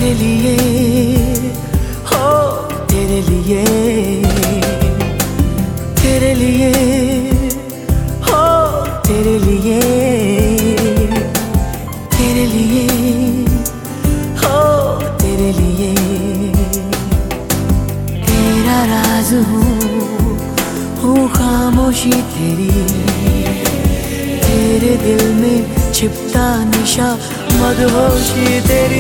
तेरे लिए, हो तेरे लिए, तेरे लिए, हो तेरे लिए, तेरे लिए, हो तेरे लिए। तेरा राज हूँ खामोशी तेरी, तेरे दिल में छिपता निशा मदहोशी तेरी।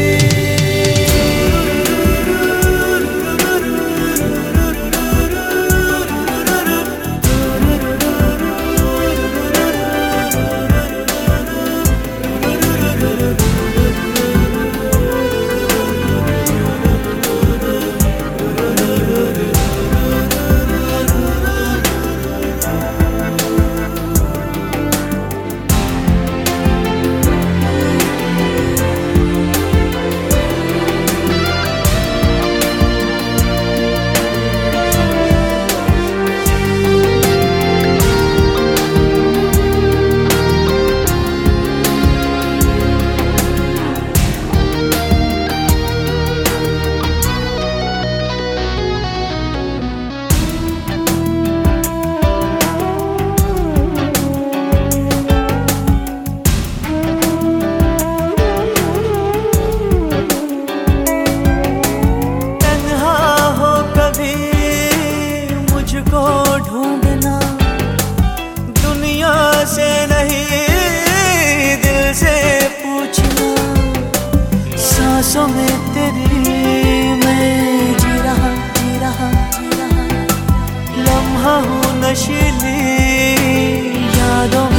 ढूंढना दुनिया से नहीं, दिल से पूछना। सांसों में तेरी मैं जी रहा, जी रहा, जी रहा। लम्हा हूँ नशीली यादों में